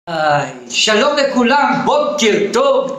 שלום לכולם, בוקר טוב.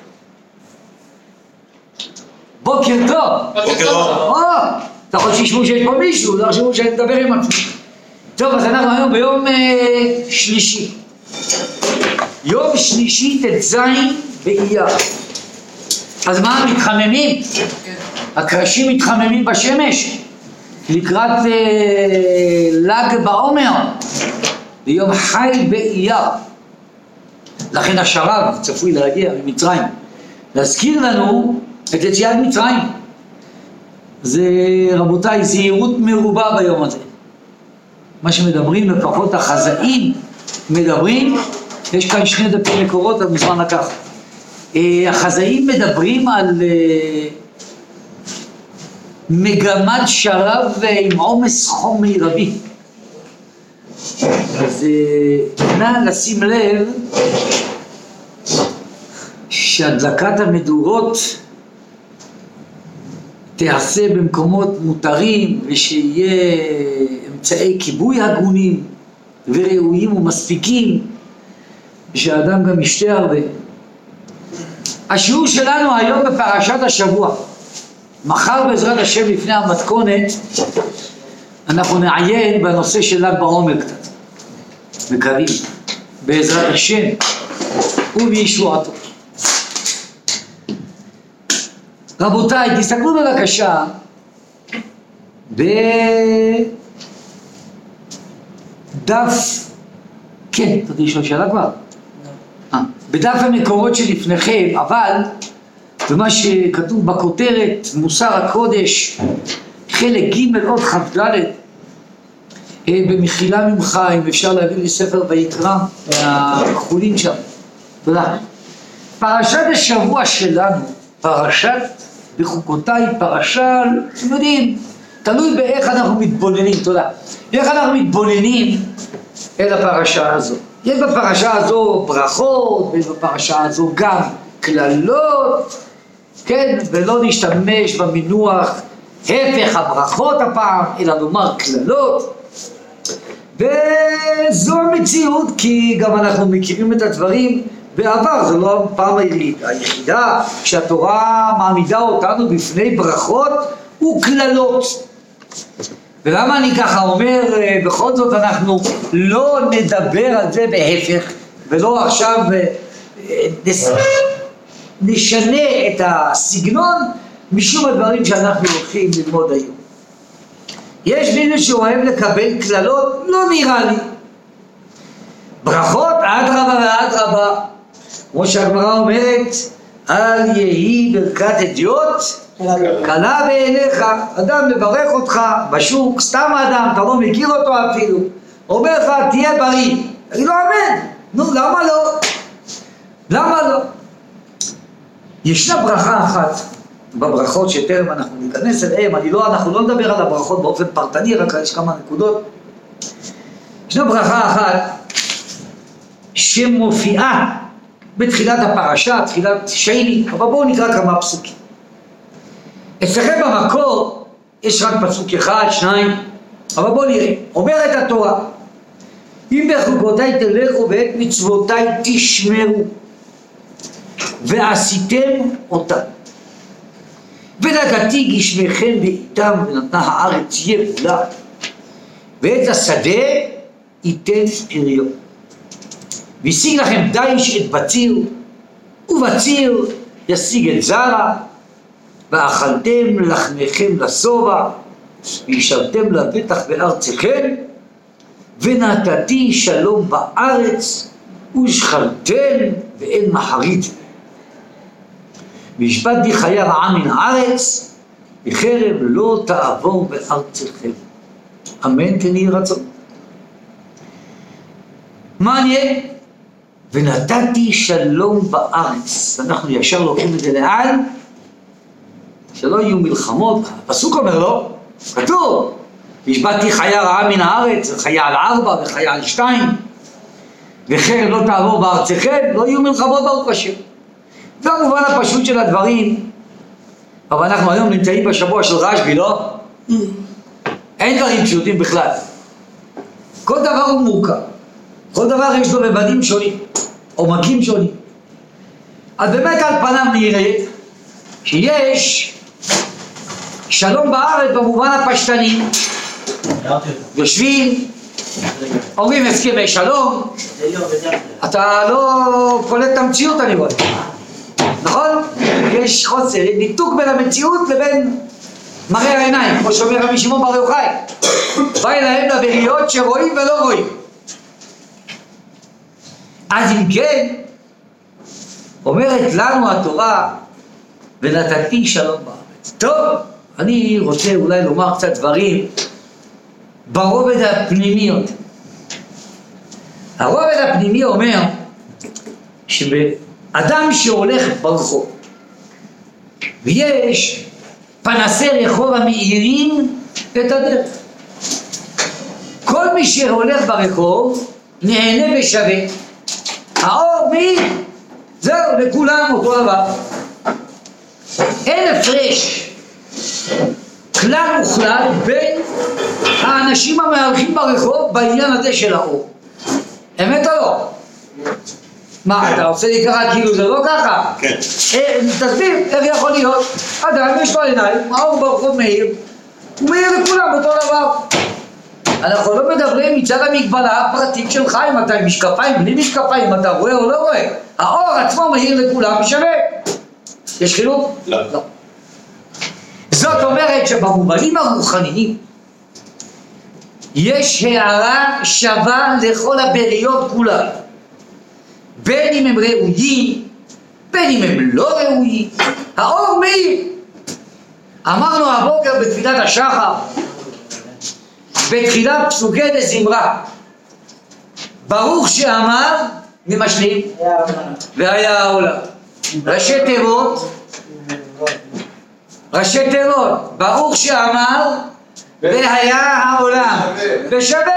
בוקר טוב. אתה יכול שישמעו שיש פה מישהו, לא חשבו שאני מדבר עם עצמי. טוב, אז אנחנו היום ביום שלישי. יום שלישי ט"ז באייר. אז מה, מתחממים? הקרשים מתחממים בשמש לקראת ל"ג בעומר ביום חי באייר. לכן השרב צפוי להגיע ממצרים להזכיר לנו את יציאת מצרים. זה, רבותיי, זהירות מרובה ביום הזה. מה שמדברים, לפחות החזאים מדברים, יש כאן שני דפי מקורות, אז מזמן לקח. החזאים מדברים על מגמת שרב עם עומס חום מרבי. אז נא לשים לב שהדלקת המדורות תיעשה במקומות מותרים ושיהיה אמצעי כיבוי הגונים וראויים ומספיקים ושהאדם גם ישתה הרבה. השיעור שלנו היום בפרשת השבוע. מחר בעזרת השם לפני המתכונת אנחנו נעיין בנושא של ל"ג בעומר קצת, מקווים, בעזרת השם ובישועתו. רבותיי, תסתכלו בבקשה בדף, כן, אתה לשאול שאלה כבר? בדף המקורות שלפניכם, אבל במה שכתוב בכותרת, מוסר הקודש, חלק ג' עוד כ"ד, במחילה ממך, אם אפשר להביא לי ספר ויקרא מהכחולים שם. תודה. פרשת השבוע שלנו, פרשת בחוקותיי, פרשה, אתם יודעים, תלוי באיך אנחנו מתבוננים, תודה. איך אנחנו מתבוננים אל הפרשה הזו. יש בפרשה הזו ברכות, ויש בפרשה הזו גם כללות, כן, ולא נשתמש במינוח הפך הברכות הפעם, אלא נאמר כללות. וזו המציאות, כי גם אנחנו מכירים את הדברים בעבר, זו לא הפעם היחידה שהתורה מעמידה אותנו בפני ברכות וכללות. ולמה אני ככה אומר, בכל זאת אנחנו לא נדבר על זה בהפך, ולא עכשיו נשנה את הסגנון משום הדברים שאנחנו הולכים ללמוד היום. יש מישהו שאוהב לקבל כללות? לא נראה לי. ברכות אדרבה ואדרבה, כמו שהגמרא אומרת, אל יהי ברכת אדיוט קלה בעיניך. אדם מברך אותך בשוק, סתם אדם, אתה לא מכיר אותו אפילו, אומר לך תהיה בריא, תגיד לו אמן. נו, למה לא? למה לא? ישנה ברכה אחת בברכות שטרם אנחנו ניכנס אליהם, אנחנו לא נדבר על הברכות באופן פרטני, רק יש כמה נקודות. ישנה ברכה אחת שמופיעה בתחילת הפרשה, תחילת שני, אבל בואו נקרא כמה פסוקים. אצלכם במקור יש רק פסוק אחד, שניים, אבל בואו נראה. אומרת התורה, אם בחוקותיי תלכו ואת מצוותיי תשמרו ועשיתם אותם, ונגעתי גשמיכם בעיתם ונתנה הארץ יבולה, ואת השדה ייתן פריו. והשיג לכם דיש את בציר, ובציר ישיג את זרע, ואכלתם לחמכם לשובע, וישבתם לבטח בארצכם, ונתתי שלום בארץ, ושכלתם ואין מחריד. והשבתתי חיה רעה מן הארץ, וחרב לא תעבור בארצכם. אמן כן יהי רצון. מעניין. ונתתי שלום בארץ. אנחנו ישר לוקחים את זה לאן? שלא יהיו מלחמות. הפסוק אומר לא, כתוב, והשבתתי חיה רעה מן הארץ, וחיה על 4 וחיה על 2, וחרב לא תעבור בארצכם, לא יהיו מלחמות ברוך השם. זה המובן הפשוט של הדברים, אבל אנחנו היום נמצאים בשבוע של רשב"י, לא? אין דברים פשוטים בכלל. כל דבר הוא מורכב. כל דבר יש לו רבדים שונים, או מקים שונים. אז באמת על פניו נראה שיש שלום בארץ במובן הפשטני. יושבים, אומרים הסכמי שלום, אתה לא קולט את המציאות אני רואה, נכון? יש חוסר, ניתוק בין המציאות לבין מראה העיניים, כמו שאומר רבי שמעון בר יוחאי, בא אליהם לבריות שרואים ולא רואים. אז אם כן, אומרת לנו התורה, ונתתי שלום בארץ. טוב, אני רוצה אולי לומר קצת דברים ברובד הפנימי יותר. הרובד הפנימי אומר שבאדם שהולך ברחוב ויש פנסי רחוב המאירים את הדרך, כל מי שהולך ברחוב נהנה ושווה, האור מאיר, זהו, לכולם אותו דבר, אין הפרש כלל וכלל בין האנשים המהלכים ברחוב בעניין הזה של האור. אמת או לא? מה, אתה רוצה לקרוא כאילו זה לא ככה? כן. תסביר, איך יכול להיות? אדם יש לו עיניים, האור ברחוב מאיר, הוא מאיר לכולם אותו דבר. אנחנו לא מדברים מצד המגבלה הפרטית שלך, אם אתה עם משקפיים, בלי משקפיים, אם אתה רואה או לא רואה. האור עצמו מאיר לכולם משנה. יש חילוק? לא. לא. זאת אומרת שבמובנים הרוחניים יש הערה שווה לכל הבריות כולם, בין אם הם ראויים, בין אם הם לא ראויים, האור מאיר. אמרנו הבוקר בתפילת השחר, בתחילת פסוקי דזמרה, ברוך שאמר, ממשלים, והיה העולם. ראשי תיבות, ברוך שאמר והיה העולם, ושווה.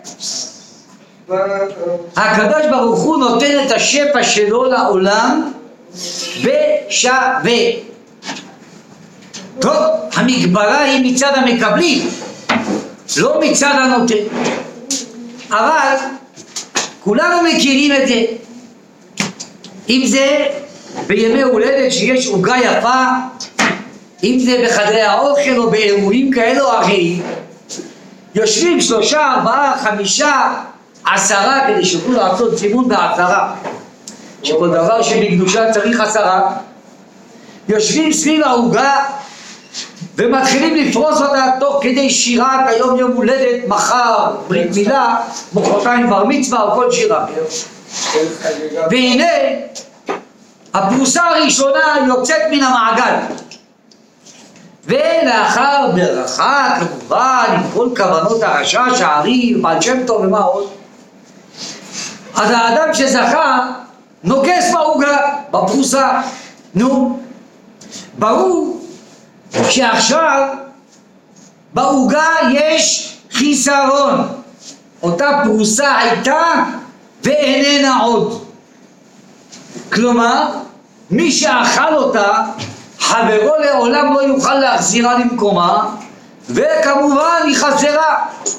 הקדוש ברוך הוא נותן את השפע שלו לעולם בשווה. טוב, המגבלה היא מצד המקבלים, לא מצד הנותן. אבל כולנו מכירים את זה, אם זה בימי הולדת שיש עוגה יפה, אם זה בחדרי האוכל או באירועים כאלו או אחרים, יושבים 3, 4, 5, 10 כדי שיוכלו לעשות סימון בעשרה, שכל דבר שבקדושה צריך 10, יושבים סביב העוגה ומתחילים לפרוס אותה תוך כדי שירת היום יום הולדת, מחר ברית מילה, מחרתיים בר מצווה או כל שיר אחר. והנה הפרוסה הראשונה יוצאת מן המעגל, ולאחר ברכה כמובן עם כל כוונות הרשע שערי בעל שם טוב ומה עוד, אז האדם שזכה נוגס בעוגה, בפרוסה. נו, ברור שעכשיו בעוגה יש חיסרון, אותה פרוסה הייתה ואיננה עוד, כלומר מי שאכל אותה חברו לעולם לא יוכל להחזירה למקומה, וכמובן היא חסרה.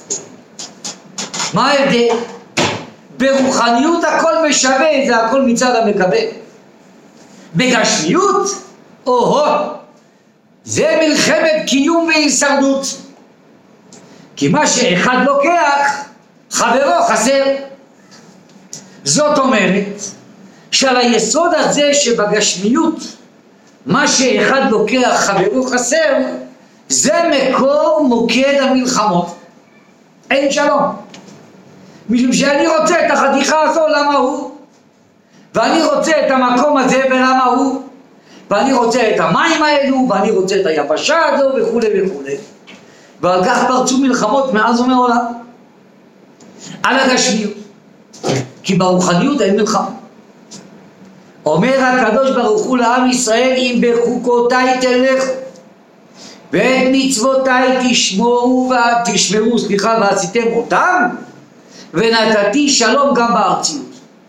מה ההבדל? ברוחניות הכל משווה, זה הכל מצד המקבל. בגשמיות, זה מלחמת קיום והישרדות, כי מה שאחד לוקח חברו חסר. זאת אומרת שעל היסוד הזה שבגשמיות מה שאחד לוקח חברו חסר, זה מקור מוקד המלחמות. אין שלום, משום שאני רוצה את החתיכה הזו למה הוא, ואני רוצה את המקום הזה ולמה הוא, ואני רוצה את המים האלו, ואני רוצה את היבשה הזו וכו' וכו'. ועל כך פרצו מלחמות מאז ומעולם על הגשמיות, כי ברוחניות אין מלחמה. אומר הקדוש ברוך הוא לעם ישראל, אם בחוקותיי תלכו ואת מצוותיי תשמרו ועשיתם אותם, ונתתי שלום גם בארציות.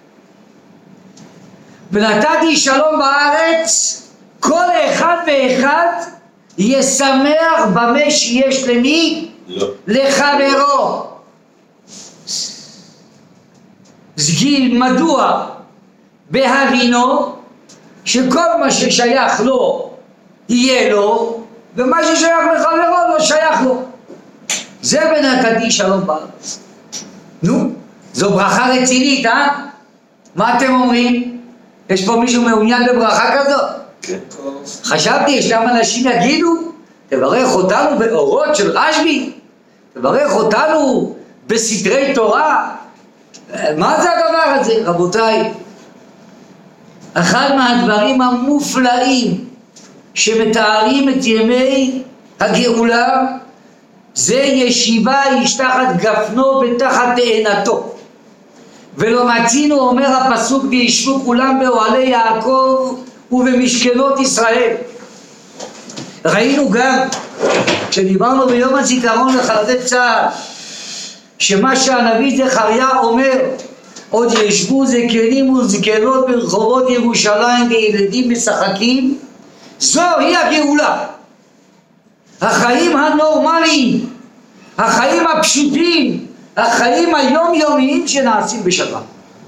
ונתתי שלום בארץ, כל אחד ואחד ישמח במה שיש למי? לא. לחברו. סגיל מדוע בהבינו שכל מה ששייך לו יהיה לו, ומה ששייך לחברו לא שייך לו. זה ונתתי שלום בארץ. נו, זו ברכה רצינית, מה אתם אומרים? יש פה מישהו מעוניין בברכה כזאת? כן. חשבתי, ישנם אנשים יגידו, תברך אותנו באורות של רשב"י, תברך אותנו בסתרי תורה. מה זה הדבר הזה? רבותיי, אחד מהדברים המופלאים שמתארים את ימי הגאולה זה ישיבה איש תחת גפנו ותחת תאנתו. ולא מצינו, אומר הפסוק, וישבו כולם באוהלי יעקב ובמשכנות ישראל. ראינו גם כשדיברנו ביום הזיכרון לחללי צה"ל שמה שהנביא זכריה אומר, עוד ישבו זקנים וזקנות ברחובות ירושלים וילדים משחקים, זוהי הגאולה. החיים הנורמליים, החיים הפשוטים, החיים היומיומיים שנעשים בשבת.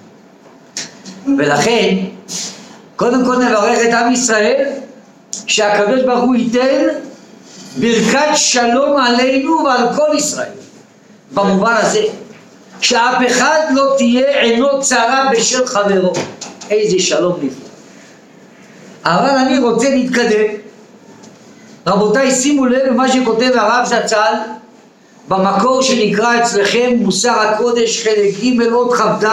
ולכן קודם כל נברך את עם ישראל שהקדוש ברוך הוא ייתן ברכת שלום עלינו ועל כל ישראל, במובן הזה שאף אחד לא תהיה עינו צרה בשל חברו. איזה שלום נפלא. אבל אני רוצה להתקדם. רבותיי, שימו לב למה שכותב הרב זצ"ל במקור שנקרא אצלכם מוסר הקודש חלק ג' עוד כ"ד.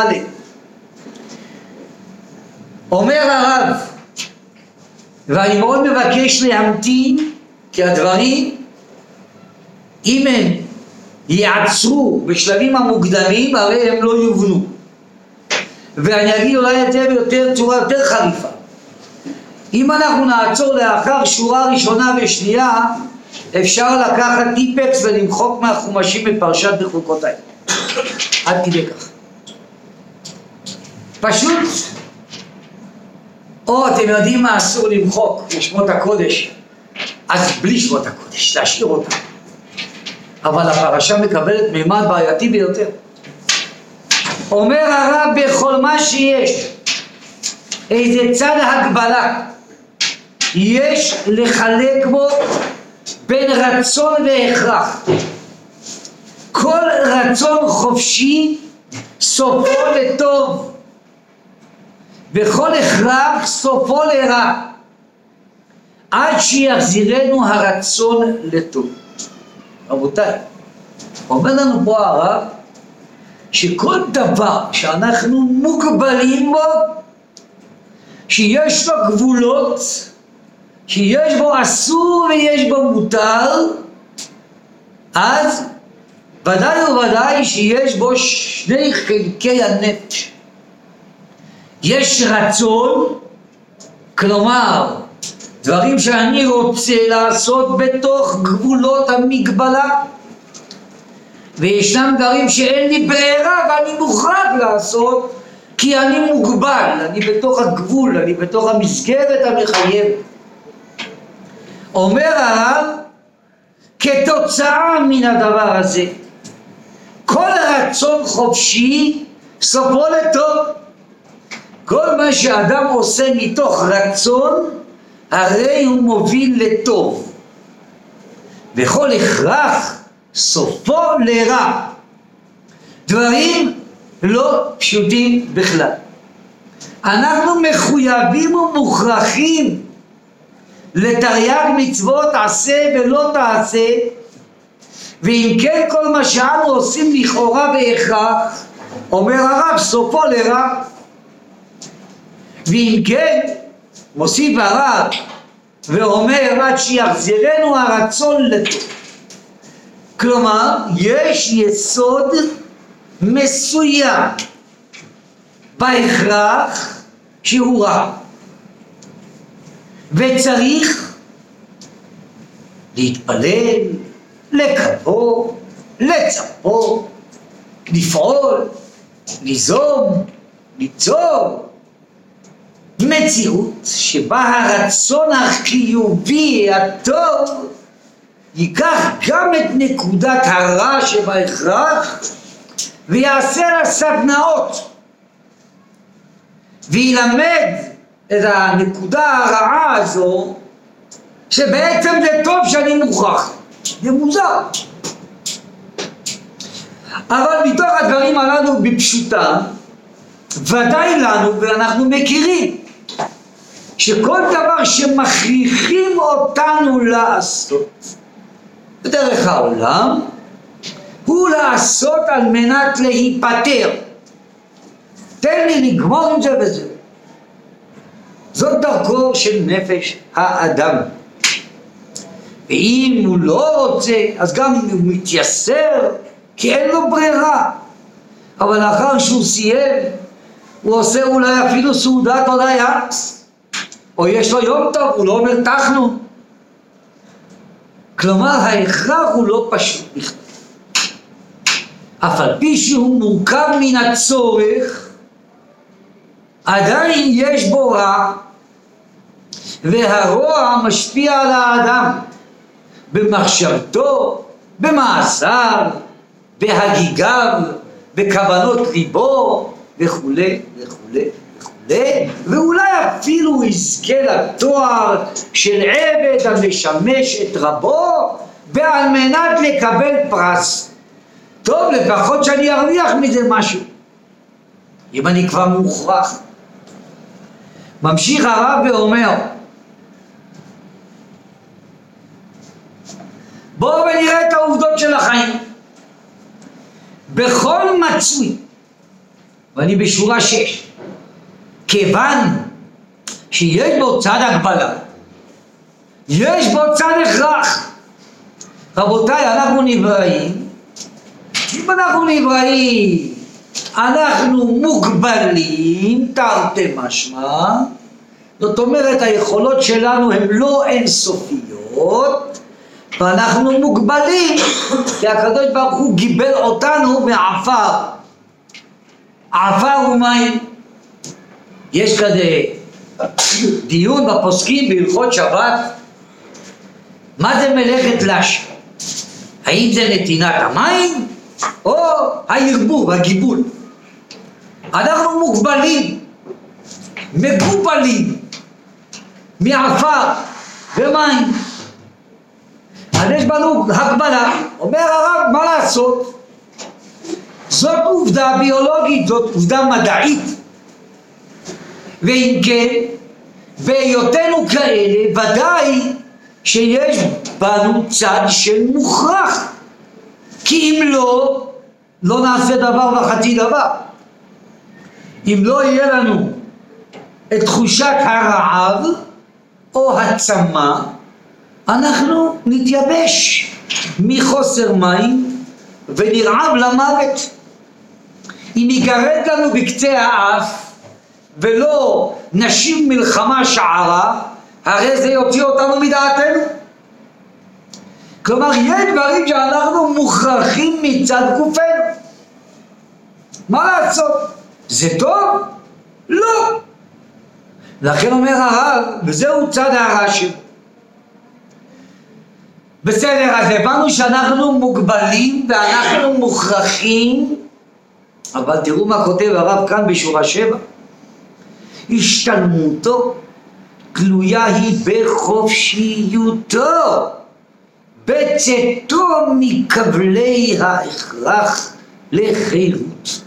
אומר הרב, ואני מאוד מבקש להמתין, כי הדברים אם הם יעצרו בשלבים המוקדמים הרי הם לא יובנו, ואני אגיד אולי את זה צורה יותר חריפה. אם אנחנו נעצור לאחר שורה ראשונה ושנייה, אפשר לקחת טיפקס ולמחוק מהחומשים בפרשת בחוקותיי. עד כדי כך. פשוט, או אתם יודעים מה אסור למחוק לשמות הקודש, אז בלי שמות הקודש, להשאיר אותם. אבל הפרשה מקבלת מימד בעייתי ביותר. אומר הרב, בכל מה שיש איזה צד הגבלה, יש לחלק בו בין רצון והכרח. כל רצון חופשי סופו לטוב, וכל הכרח סופו לרע, עד שיחזירנו הרצון לטוב. רבותיי, אומר לנו פה הרב שכל דבר שאנחנו מוגבלים בו, שיש לו גבולות, שיש בו אסור ויש בו מותר, אז ודאי וודאי שיש בו שני חלקי הנפש. יש רצון, כלומר דברים שאני רוצה לעשות בתוך גבולות המגבלה, וישנם דברים שאין לי ברירה ואני מוכרח לעשות כי אני מוגבל, אני בתוך הגבול, אני בתוך המסגרת המחייבת. אומר הרב, כתוצאה מן הדבר הזה כל רצון חופשי סופו לטוב. כל מה שאדם עושה מתוך רצון הרי הוא מוביל לטוב, וכל הכרח סופו לרע. דברים לא פשוטים בכלל. אנחנו מחויבים ומוכרחים לתרי"ג מצוות עשה ולא תעשה, ואם כן כל מה שאנו עושים לכאורה בהכרח, אומר הרב, סופו לרע. ואם כן, מוסיף הרב ואומר, עד שיחזירנו הרצון לטוב. כלומר, יש יסוד מסוים בהכרח שהוא רע, וצריך להתפלל, לקוות, לצפות, לפעול, ליזום, ליצור מציאות שבה הרצון החיובי הטוב ייקח גם את נקודת הרע שבהכרח ויעשה לה סדנאות וילמד את הנקודה הרעה הזו, שבעצם זה טוב שאני מוכרח. זה מוזר. אבל מתוך הדברים הללו בפשוטה, ודאי לנו, ואנחנו מכירים, שכל דבר שמכריחים אותנו לעשות בדרך העולם, הוא לעשות על מנת להיפטר. תן לי לגמור עם זה וזה. זאת דרכו של נפש האדם. ואם הוא לא רוצה, אז גם הוא מתייסר, כי אין לו ברירה. אבל לאחר שהוא סיים, הוא עושה אולי אפילו סעודת הודיה, או יש לו יום טוב, הוא לא אומר תחנו. כלומר, ההכרח הוא לא פשוט בכלל. אף על פי שהוא מורכב מן הצורך, עדיין יש בו רע, והרוע משפיע על האדם במחשבתו, במעשיו, בהגיגיו, בכוונות ליבו, וכו' וכו' וכו', ואולי אפילו הוא יזכה לתואר של עבד המשמש את רבו, ועל מנת לקבל פרס. טוב, לפחות שאני ארוויח מזה משהו, אם אני כבר מוכרח. ממשיך הרב ואומר, בואו ונראה את העובדות של החיים. בכל מצוי, ואני בשורה 6, כיוון שיש בו צד הגבלה, יש בו צד הכרח. רבותיי, אנחנו נבראים, אם אנחנו נבראים, אנחנו מוגבלים, תרתי משמע, זאת אומרת היכולות שלנו הן לא אינסופיות, ואנחנו מוגבלים, כי הקדוש ברוך הוא גיבל אותנו מעפר. עפר ומים. יש כזה דיון בפוסקים בהלכות שבת, מה זה מלאכת לש? האם זה נתינת המים או הערבוב, הגיבול? אנחנו מוגבלים, מגובלים מעפר ומים. אז יש בנו הגבלה. אומר הרב, מה לעשות? זאת עובדה ביולוגית, זאת עובדה מדעית. ואם כן, בהיותנו כאלה, ודאי שיש בנו צד של מוכרח. כי אם לא, לא נעשה דבר וחצי דבר. אם לא יהיה לנו את תחושת הרעב או הצמא, אנחנו נתייבש מחוסר מים ונרעב למוות. אם ייגרד לנו בקצה האף ולא נשיב מלחמה שערה, הרי זה יוציא אותנו מדעתנו. כלומר, יש דברים שאנחנו מוכרחים מצד גופנו. מה לעשות? זה טוב? לא. לכן אומר הרב, וזהו צד הרע שלו. בסדר, אז הבנו שאנחנו מוגבלים ואנחנו מוכרחים, אבל תראו מה כותב הרב כאן בשורה 7. השתלמותו תלויה היא בחופשיותו, בצאתו מכבלי ההכרח לחירות.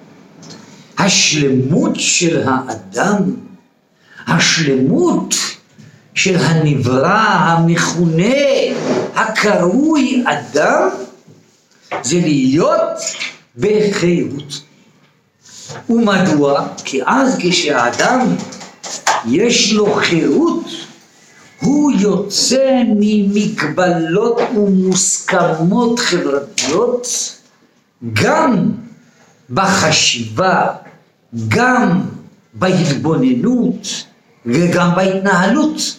השלמות של האדם, השלמות של הנברא המכונה, הקרוי אדם, זה להיות בחירות. ומדוע? כי אז כשהאדם יש לו חירות, הוא יוצא ממגבלות ומוסכמות חברתיות, גם בחשיבה, גם בהתבוננות וגם בהתנהלות.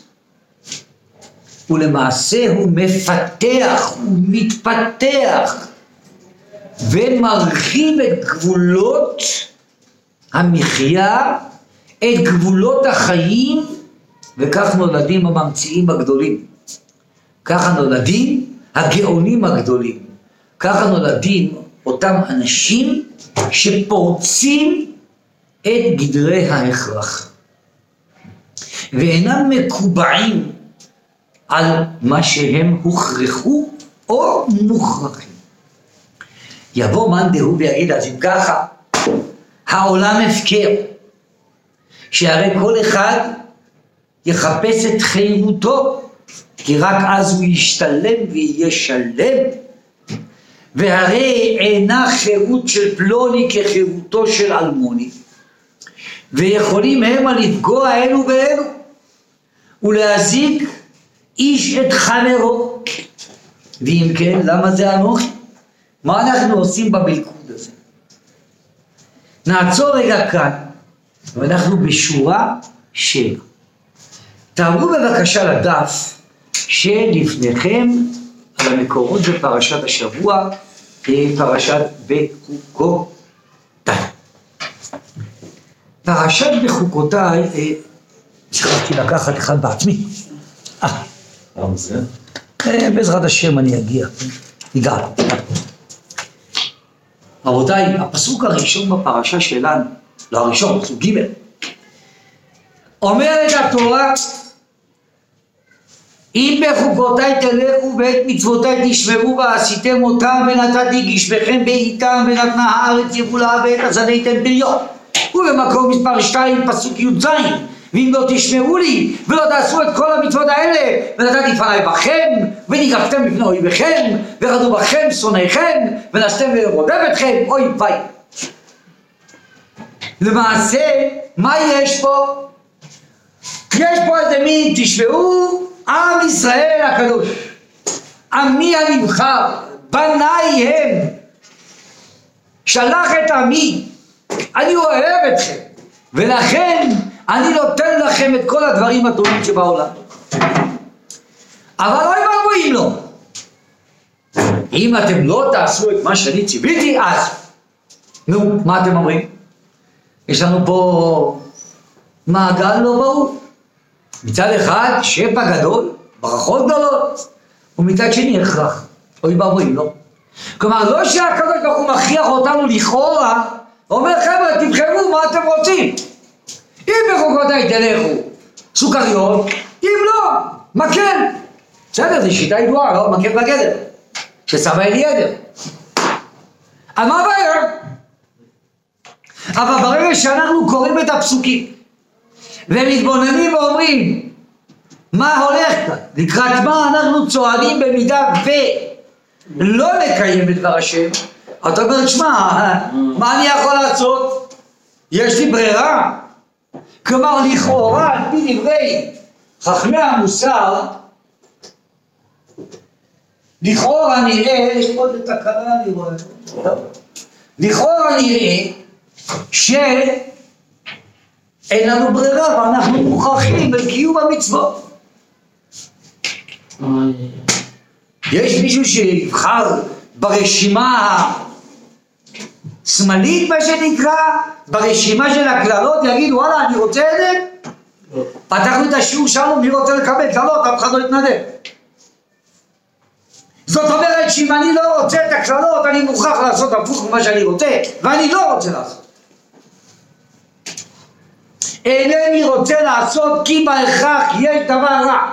ולמעשה הוא מפתח, הוא מתפתח ומרחיב את גבולות המחיה, את גבולות החיים, וכך נולדים הממציאים הגדולים. ככה נולדים הגאונים הגדולים. ככה נולדים אותם אנשים שפורצים את גדרי ההכרח, ואינם מקובעים על מה שהם הוכרחו או מוכרחים. יבוא מאן דהוא ויגיד, אז אם ככה, העולם הפקר, שהרי כל אחד יחפש את חירותו, כי רק אז הוא ישתלם ויהיה שלם, והרי אינה חירות של פלוני כחירותו של אלמוני, ויכולים המה לפגוע אלו ואלו, ולהזיק איש את חברו. ואם כן, למה זה אנוכי? מה אנחנו עושים במלכוד הזה? נעצור רגע כאן, ואנחנו בשורה 7. תעברו בבקשה לדף שלפניכם על המקורות בפרשת השבוע, פרשת בחוקותיי. פרשת בחוקותיי, שכחתי לקחת אחד בעצמי. בעזרת השם אני אגיע. ניגע. רבותיי, הפסוק הראשון בפרשה שלנו, לא הראשון, פסוק ג', אומרת התורה, אם בחוקותיי תלכו ואת מצוותיי תשמרו ועשיתם אותם ונתתי גשמכם בעיתם ונתנה הארץ יבולה ואת הזנה ייתן פריון. ובמקום מספר 2 פסוק י"ז, ואם לא תשמעו לי ולא תעשו את כל המצוות האלה ונתתי פניי בכם וניגפתם בפני אויביכם ורדו בכם שונאיכם ונשתם ורודף אתכם, אוי ביי. למעשה מה יש פה? יש פה איזה מין, תשמעו, עם ישראל הקדוש, עמי הנבחר, בניי הם, שלח את עמי, אני אוהב אתכם, ולכן אני נותן לכם את כל הדברים הטובים שבעולם. אבל אוי ואבוי אם לא. אם אתם לא תעשו את מה שאני ציוויתי, אז נו, מה אתם אומרים? יש לנו פה מעגל לא ברור. מצד אחד שפע גדול, ברכות גדולות, ומצד שני הכרח. אוי ואבוי אם לא. כלומר, לא שהקדוש ברוך הוא מכריח אותנו לכאורה, אומר חבר'ה תבחרו מה אתם רוצים. אם בחוקותיי תלכו סוכריות, אם לא, מקל. בסדר, זו שיטה ידועה, לא? מקל בגדר, שסבא אליעזר. אז מה הבעיה? אבל ברגע שאנחנו קוראים את הפסוקים ומתבוננים ואומרים מה הולך כאן, לקראת מה אנחנו צועדים במידה ולא נקיים את דבר השם, אתה אומר, שמע, מה אני יכול לעשות? יש לי ברירה. כלומר, לכאורה, על פי דברי חכמי המוסר, לכאורה נראה, יש עוד את הקרה, אני רואה, לכאורה נראה שאין לנו ברירה ואנחנו מוכרחים בקיום המצוות. יש מישהו שיבחר ברשימה שמאלית, מה שנקרא, ברשימה של הכללות, יגיד וואלה אני רוצה את זה? פתחנו את השיעור שלנו, מי רוצה לקבל כללות? אף אחד לא יתנדב. זאת אומרת שאם אני לא רוצה את הכללות, אני מוכרח לעשות הפוך ממה שאני רוצה, ואני לא רוצה לעשות. אינני רוצה לעשות כי בהכרח יש דבר רע.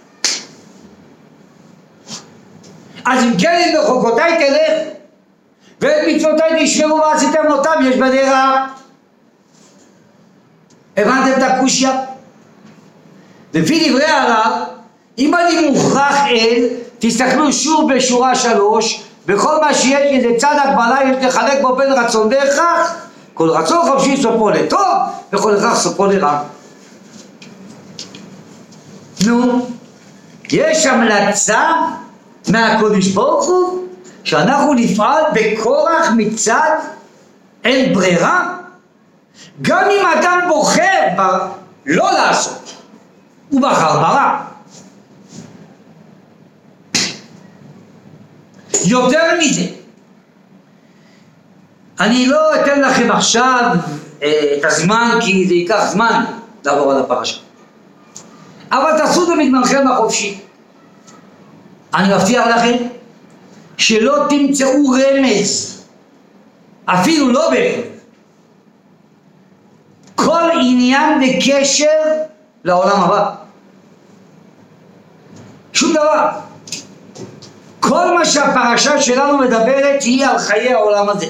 אז אם כן, אם בחוקותיי תלך ואת מצוותיי תשמרו ועשיתם אותם, יש בזה רע. הבנתם את הקושיה? לפי דברי הרב, אם אני מוכרח אל, תסתכלו שוב בשורה 3, בכל מה שיש איזה צד הגבלה יש לחלק בו בין רצון והכרח. כל רצון חופשי סופו לטוב וכל הכרח סופו לרע. נו, יש המלצה מהקדוש ברוך הוא שאנחנו נפעל בכורח מצד אין ברירה. גם אם אדם בוחר לא לעשות, הוא בחר ברע. יותר מזה, אני לא אתן לכם עכשיו את הזמן, כי זה ייקח זמן לעבור על הפרשה, אבל תעשו את זה מזמנכם החופשי. אני מבטיח לכם שלא תמצאו רמז, אפילו לא בהחלט, עניין וקשר לעולם הבא. שום דבר. כל מה שהפרשה שלנו מדברת היא על חיי העולם הזה.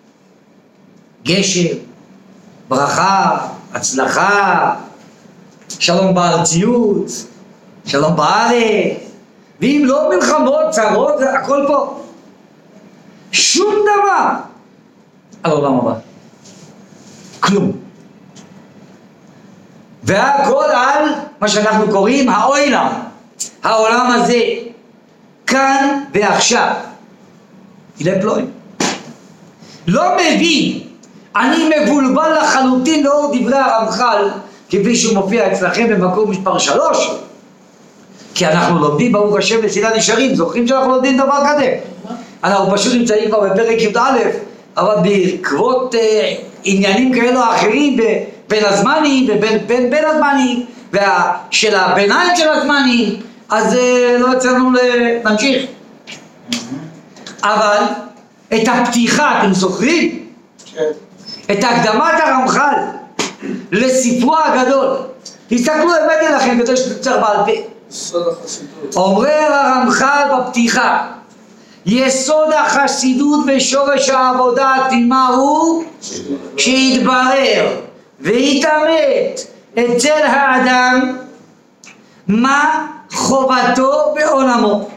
גשם, ברכה, הצלחה, שלום בארציות, שלום בארץ, ואם לא מלחמות, צרות, הכל פה. שום דבר על העולם הבא. כלום. והכל על מה שאנחנו קוראים העולם. העולם הזה, כאן ועכשיו. אילי פלואים. לא מבין. אני מבולבל לחלוטין לאור דברי הרמח"ל, כפי שהוא מופיע אצלכם במקום מספר 3. כי אנחנו לומדים ברוך השם מסילת ישרים. זוכרים שאנחנו לומדים דבר כזה? אנחנו פשוט נמצאים כבר בפרק י"א, אבל בעקבות עניינים כאלו או אחרים בין הזמנים ובין הזמנים של הביניים של הזמנים, אז לא יצאנו להמשיך. אבל את הפתיחה, אתם זוכרים? את הקדמת הרמח"ל לספרו הגדול, תסתכלו, הבאתי לכם כדי שתצטרך בעל פה. אומר הרמח"ל בפתיחה, יסוד החסידות ושורש העבודה התמימה הוא שיתברר ויתעמת אצל האדם מה חובתו בעולמו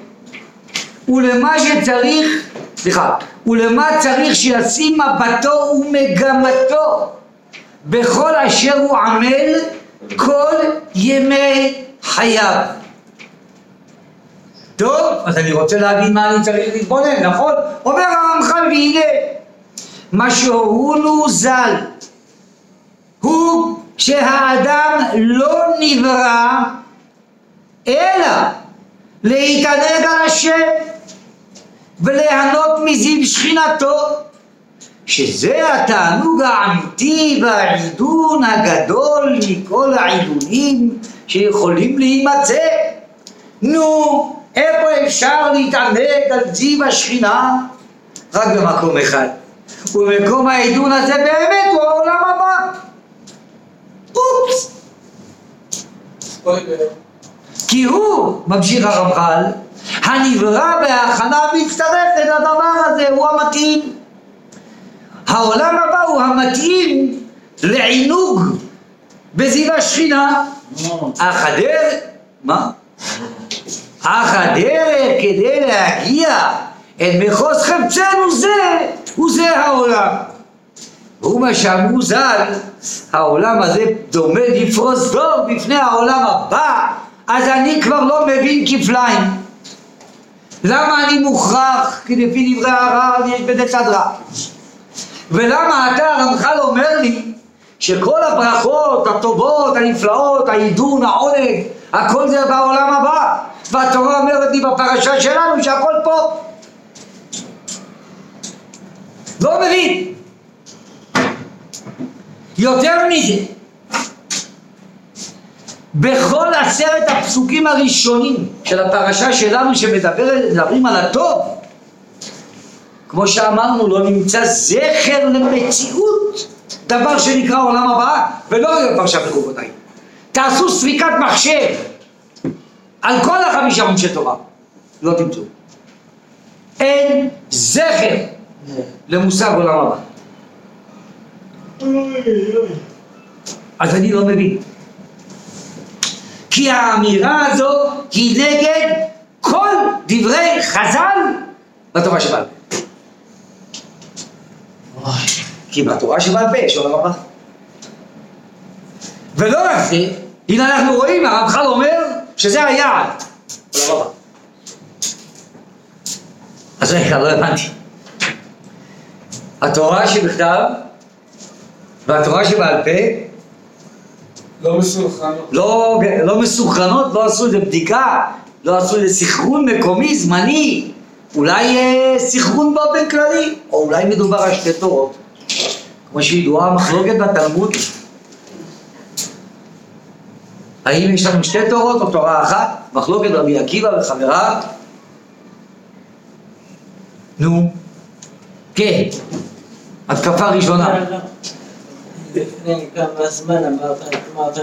ולמה צריך שישים מבטו ומגמתו בכל אשר הוא עמל כל ימי חייו. טוב, אז אני רוצה להבין מה אני צריך להתבונן, נכון? אומר הרמח"ל, והנה מה שהורונו ז"ל הוא שהאדם לא נברא אלא להתענג על השם וליהנות מזיו שכינתו, שזה התענוג האמיתי והעידון הגדול מכל העידונים שיכולים להימצא. נו, איפה אפשר להתענג על זיו השכינה? רק במקום אחד, ומקום העידון הזה באמת הוא העולם הבא. אופס, כי הוא, ממשיך הרמח"ל, הנברא בהכנה מצטרפת לדבר הזה, הוא המתאים. העולם הבא הוא המתאים לעינוג בזיו השכינה. אך הדרך כדי להגיע אל מחוז חפצנו הוא זה העולם. הוא מה שאמרו ז"ל, העולם הזה דומה לפרוס דור בפני העולם הבא. אז אני כבר לא מבין כפליים. למה אני מוכרח, כי לפי דברי הרב יש בזה צד רע? ולמה אתה הרמח"ל אומר לי שכל הברכות הטובות, הנפלאות, העידון, העונג, הכל זה בעולם הבא, והתורה אומרת לי בפרשה שלנו שהכל פה? לא מבין. יותר מזה, בכל 10 הפסוקים הראשונים של הפרשה שלנו שמדברים על הטוב, כמו שאמרנו, לא נמצא זכר למציאות דבר שנקרא עולם הבא, ולא רק בפרשת בחוקותיי. תעשו סריקת מחשב על כל 5 עונשי תורה, לא תמצאו. אין זכר למושג עולם הבא. אז אני לא מבין. כי האמירה הזו היא נגד כל דברי חז"ל בתורה שבעל פה. כי בתורה שבעל פה יש עולם הבא. ולא רק זה, הנה אנחנו רואים, הרמח"ל אומר שזה היעד, עולם הבא. אז רגע, לא הבנתי. התורה שבכתב והתורה שבעל פה לא מסוכנות. לא מסוכנות, לא עשו איזה בדיקה, לא עשו איזה סכרון מקומי, זמני, אולי סכרון באופן כללי, או אולי מדובר על 2 תורות, כמו שידועה המחלוקת בתלמוד. האם יש לנו 2 תורות או תורה אחת? מחלוקת רבי עקיבא וחבריו. נו, כן, התקפה ראשונה. לפני כמה זמן אמרת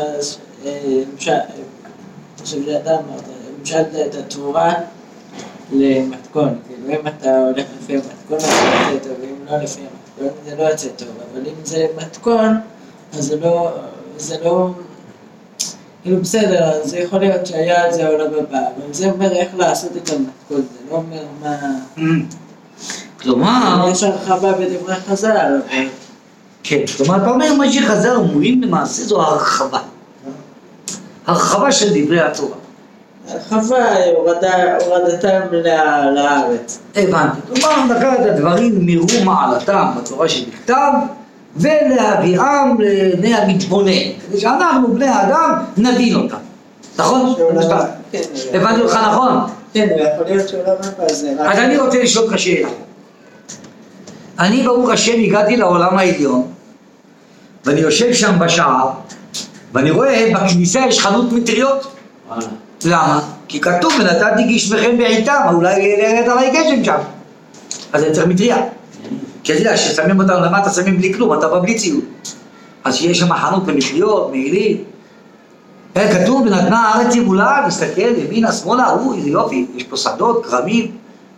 שבאדם המשלת את התורה למתכון, כאילו אם אתה הולך לפי המתכון זה יוצא טוב, ואם לא לפי המתכון זה לא יוצא טוב, אבל אם זה מתכון אז זה לא כאילו בסדר, אז זה יכול להיות שהיה על זה העולם הבא, אבל זה אומר איך לעשות את המתכון, זה לא אומר מה... כלומר... יש הרחבה בדברי חז"ל, אבל... כן, כלומר אתה אומר מה שחז"ל אומרים למעשה זו הרחבה. הרחבה של דברי התורה. הרחבה, הורדתם לארץ. הבנתי. כלומר לקחת את הדברים מרום מעלתם בתורה שבכתב ולהביאם לעיני המתבונן, כדי שאנחנו בני האדם נבין אותם. נכון? הבנתי אותך נכון? כן, יכול להיות שעולם הבא זה... אז אני רוצה לשאול אותך שאלה. אני ברוך השם הגעתי לעולם העליון ואני יושב שם בשער ואני רואה בכניסה יש חנות מטריות. למה? כי כתוב ונתתי גשמכם בעיתם, אולי ירד עליי גשם שם, אז אני צריך מטריה. כי אתה יודע ששמים אותנו למטה שמים בלי כלום, אתה בא בלי ציוד, אז שיש שם חנות למטריות, מעילים. כתוב ונתנה הארץ יבולה, להסתכל ימינה שמאלה, איזה יופי, יש פה שדות, כרמים.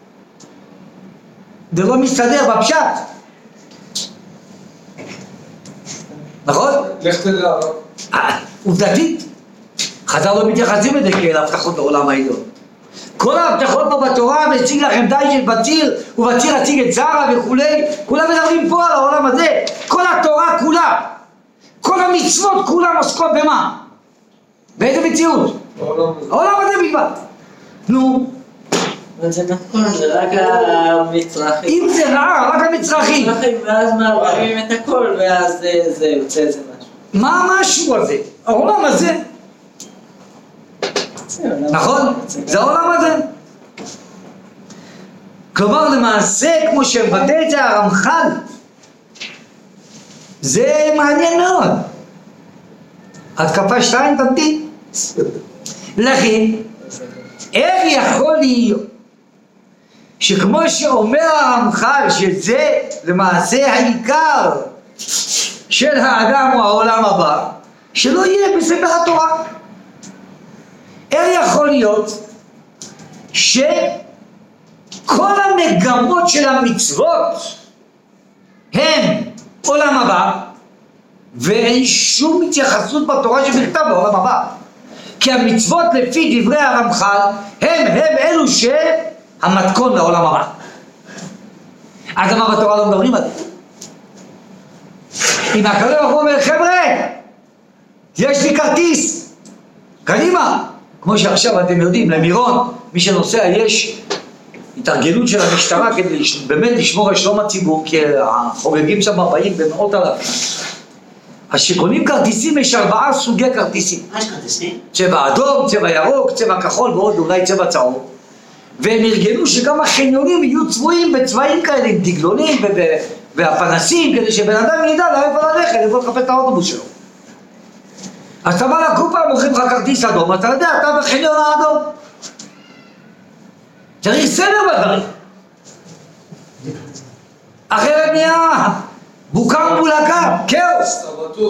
זה לא מסתדר בפשט, נכון? לך תדע. עובדתית חז"ל לא מתייחסים לזה כאל הבטחות בעולם העליון. כל ההבטחות פה בתורה מציג לכם די של בציר, ובציר הציג את זרע וכולי, כולם מדברים פה על העולם הזה. כל התורה כולה, כל המצוות כולם עוסקות במה? באיזה מציאות? העולם הזה בלבד. נו, אבל זה נכון, זה רק המצרכים. אם זה רע, רק המצרכים. ואז מערבים את הכל, ואז זה יוצא איזה משהו. מה המשהו הזה? העולם הזה. נכון? זה העולם הזה. כלומר למעשה, כמו שמבטא את זה הרמח"ל, זה מעניין מאוד. התקפה 2 תמתין. לכן, איך יכול להיות שכמו שאומר הרמח"ל שזה למעשה העיקר של האדם או העולם הבא, שלא יהיה בספר התורה? איך יכול להיות שכל המגמות של המצוות הם עולם הבא ואין שום התייחסות בתורה שבכתב בעולם הבא? כי המצוות לפי דברי הרמח"ל הם אלו שהמתכון לעולם הבא. אז למה בתורה לא מדברים על זה? אם הקדוש ברוך הוא אומר חבר'ה יש לי כרטיס קדימה, כמו שעכשיו אתם יודעים למירון מי שנוסע יש התארגנות של המשטרה כדי באמת לשמור על שלום הציבור, כי החוגגים שם באים במאות אלפים. אז שקונים כרטיסים יש 4 סוגי כרטיסים. מה יש כרטיסים? צבע אדום, צבע ירוק, צבע כחול ועוד אולי צבע צהוב. והם ארגנו שגם החניונים יהיו צבועים בצבעים כאלה עם דגלונים והפנסים, כדי שבן אדם ידע לאיפה ללכת, איפה לחפש את האוטובוס שלו. אז אתה בא לקופה, מוכרים לך כרטיס אדום, אתה יודע, אתה בחניון האדום. צריך סדר בדברים. אחרת נהיה בוקה ומבולקה, כאוס.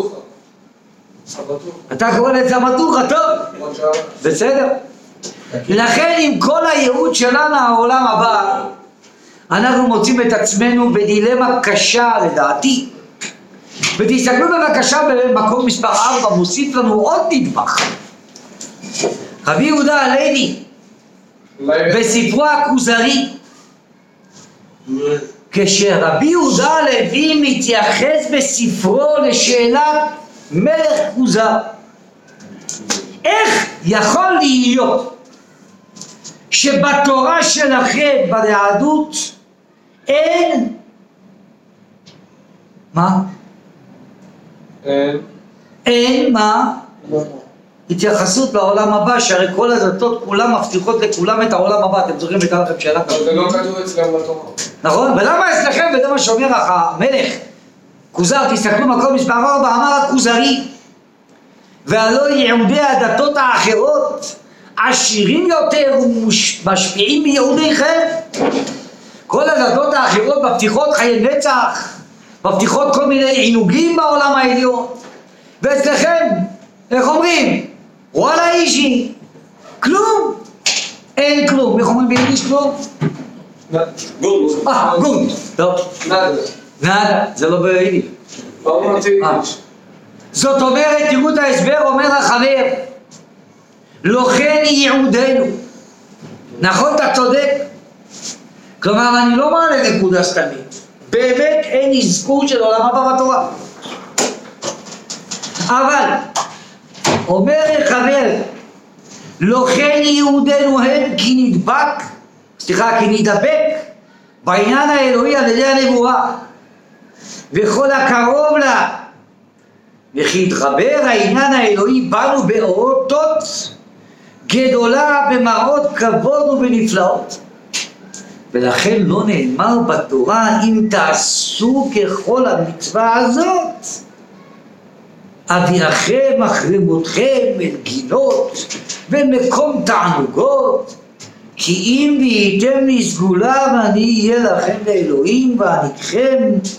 אתה קורא לזה סבתוכה, טוב? בסדר. לכן עם כל הייעוד שלנו העולם הבא, אנחנו מוצאים את עצמנו בדילמה קשה לדעתי. ותסתכלו בבקשה במקום מספר 4, מוסיף לנו עוד נדבך. רבי יהודה הלוי בספרו הכוזרי, כשרבי יהודה הלוי מתייחס בספרו לשאלת מלך כוזר, איך יכול להיות שבתורה שלכם ביהדות אין מה? אין מה? התייחסות לעולם הבא, שהרי כל הדתות כולם מבטיחות לכולם את העולם הבא. אתם זוכרים הייתה לכם שאלה כזאת? זה לא כתוב אצלם בתורה. נכון? ולמה אצלכם, וזה מה שאומר המלך כוזר, תסתכלו מקום מספר 4, אמר הכוזרי, והלא יהודי הדתות האחרות עשירים יותר ומשפיעים מיהודיכם. כל הדתות האחרות מבטיחות חיי נצח, מבטיחות כל מיני עינוגים בעולם העליון, ואצלכם, איך אומרים? וואלה אישי, כלום, אין כלום. איך אומרים ביידיש כלום? גוד. גוד. טוב. נאדה, זה לא ביידיש. זאת אומרת, תראו את ההסבר, אומר החבר, לא כן ייעודנו. נכון, אתה צודק. כלומר, אני לא מעלה נקודה סתמית. באמת אין אזכור של עולם הבא בתורה. אבל, אומר חבר, לא כן ייעודנו הם כי נדבק בעניין האלוהי על ידי הנבואה, וכל הקרוב לה, וכי יתחבר העניין האלוהי בנו באותות גדולה במראות כבוד ובנפלאות. ולכן לא נאמר בתורה אם תעשו ככל המצווה הזאת, אביאכם אחרימותכם אל גינות ומקום תענוגות, כי אם והייתם לי סגולה ואני אהיה לכם לאלוהים ואניקכם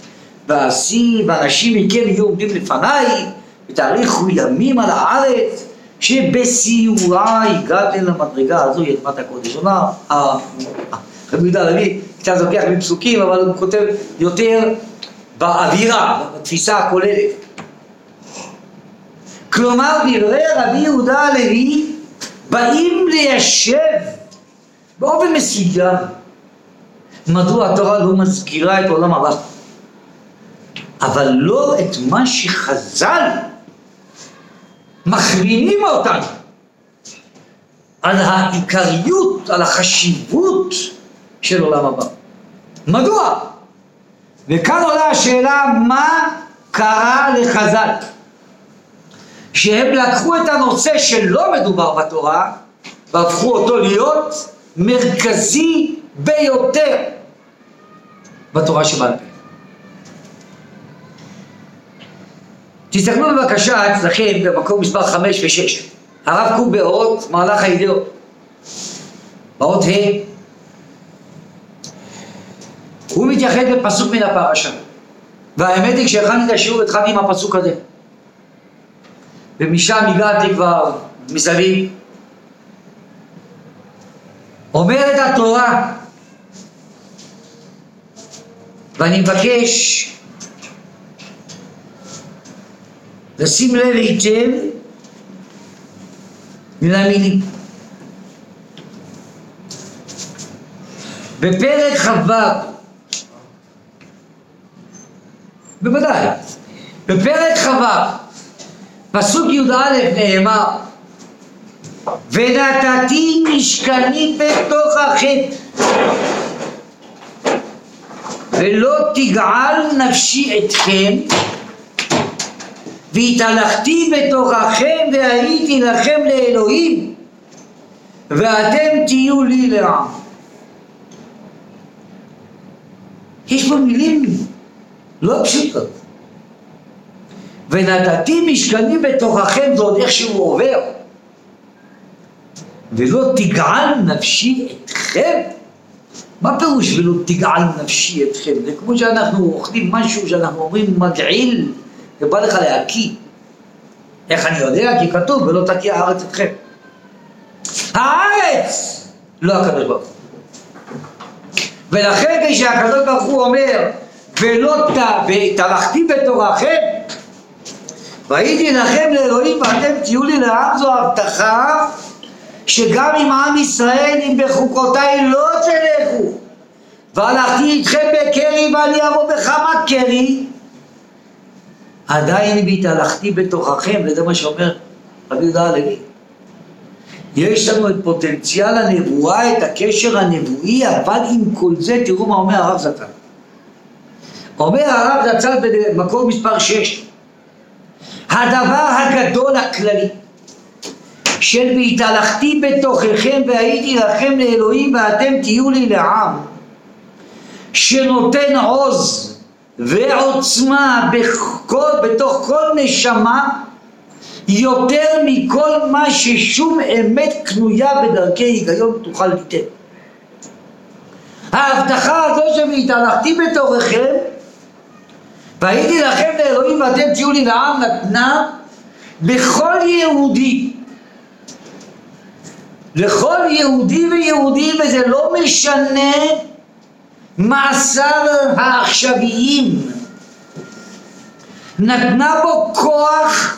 ואנשים מכם יהיו עומדים לפניי ותאריכו ימים על הארץ, שבסיורה הגעתם למדרגה הזו ידמת הקודש. רבי יהודה הלוי קצת לוקח מפסוקים, אבל הוא כותב יותר באווירה, בתפיסה הכוללת. כלומר, דברי רבי יהודה הלוי באים ליישב באופן מסוים מדוע התורה לא מזכירה את עולם הבא, אבל לא את מה שחז"ל מכווינים אותנו על העיקריות, על החשיבות של עולם הבא. מדוע? וכאן עולה השאלה, מה קרה לחז"ל שהם לקחו את הנושא שלא מדובר בתורה והפכו אותו להיות מרכזי ביותר בתורה שבעל פה? תסתכלו בבקשה אצלכם במקום מספר 5 ו-6. הרב קוק באורות מהלך הידיעות, באות ה', הוא מתייחד בפסוק מן הפרשה, והאמת היא כשהכנתי את השיעור התחלתי עם הפסוק הזה, ומשם הגעתי כבר מסביב. אומרת התורה, ואני מבקש לשים לב היטב למילים. בפרק חו', בוודאי, בפרק חו', פסוק י"א נאמר, ונתתי משכני בתוככם ולא תגעל נפשי אתכם, והתהלכתי בתוככם והייתי לכם לאלוהים ואתם תהיו לי לעם. יש פה מילים לא פשוטות. ונתתי משכני בתוככם, זה עוד איך שהוא עובר. ולא תגעל נפשי אתכם. מה פירוש ולא תגעל נפשי אתכם? זה כמו שאנחנו אוכלים משהו שאנחנו אומרים מגעיל, ובא לך להקיא. איך אני יודע? כי כתוב ולא תקיא הארץ אתכם. הארץ לא הקדוש ברוך הוא. ולכן כשהקדוש ברוך הוא אומר והתהלכתי בתוככם והייתי לכם לאלוהים ואתם תהיו לי לעם, זו הבטחה שגם עם עם ישראל אם בחוקותיי לא תלכו והלכתי איתכם בקרי ואני אבוא בחמת קרי, עדיין והתהלכתי בתוככם. וזה מה שאומר רבי יהודה הלוי. יש לנו את פוטנציאל הנבואה, את הקשר הנבואי, אבל עם כל זה תראו מה אומר הרב זצ"ל. אומר הרב זצ"ל במקור מספר 6, הדבר הגדול הכללי של והתהלכתי בתוככם והייתי לכם לאלוהים ואתם תהיו לי לעם, שנותן עוז ועוצמה בתוך כל נשמה יותר מכל מה ששום אמת קנויה בדרכי היגיון תוכל ליתן. ההבטחה הזו שהתהלכתי בתוככם והייתי לכם לאלוהים ואתם תהיו לי לעם, נתנה בכל יהודי, לכל יהודי ויהודי, וזה לא משנה מעשיו העכשוויים, נתנה בו כוח